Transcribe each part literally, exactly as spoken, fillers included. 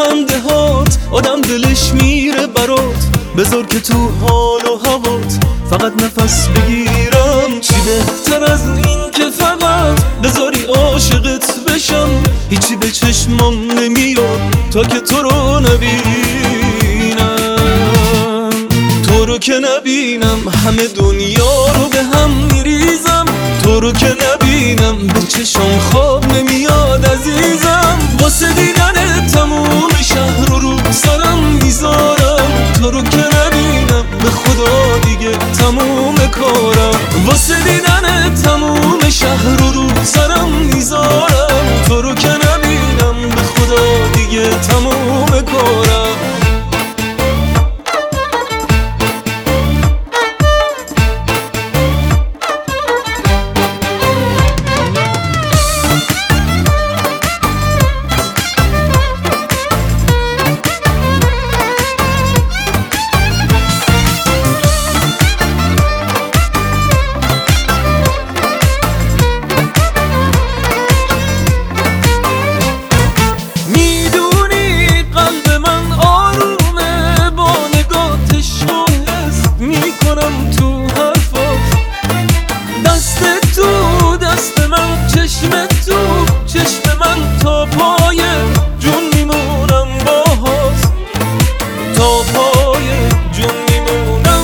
خنده هات آدم دلش میره برات. بذار که تو حال و هوات فقط نفس بگیرم. چی بهتر از این که فقط بذاری عاشقت بشم. هیچی به چشمم نمیاد تا که تو رو نبینم. تو رو که نبینم همه دنیا رو به هم میریزم. تو رو که نبینم به چشم خواب نمیاد عزیزم. واسه دیدن تموم شهر رو رو سرم میذارم. تو رو که نبینم به خدا دیگه تموم کارم. واسه دیدن تموم شهر رو رو سرم میذارم. تو رو که نبینم به خدا دیگه تموم کارم. تو حرفات دست تو دست من، چشم تو چشم من، تا پای جون میمونم باهات. تا پای جون میمونم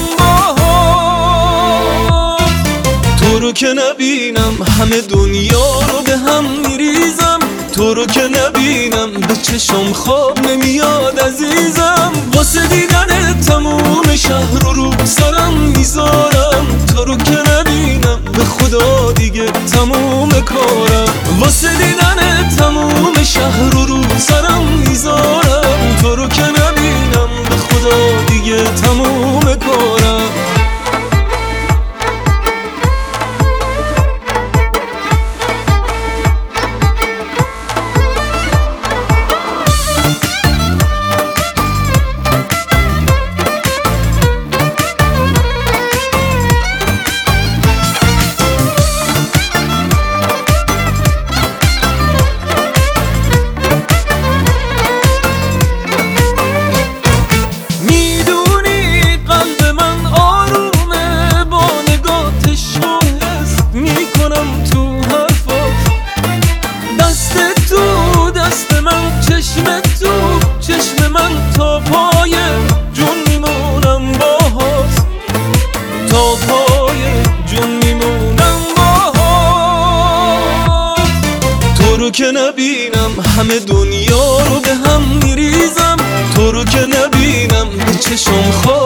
باهات. تو رو که نبینم همه دنیا رو به هم میریزم. تو رو که نبینم به چشم خواب نمیاد عزیزم. واسه دیدن تموم شهر رو رو سرم میذارم. تو رو که نبینم به خدا دیگه تموم کارم. واسه دیدن تموم شهر رو رو سرم میذارم. تو رو که نبینم به خدا دیگه تموم کارم. تو حرفات دست تو دست من، چشم تو چشم من، تا پای جون میمونم باهات. تا پای جون میمونم باهات. تو رو که نبینم همه دنیا رو به هم میریزم. تو رو که نبینم به چشم خواب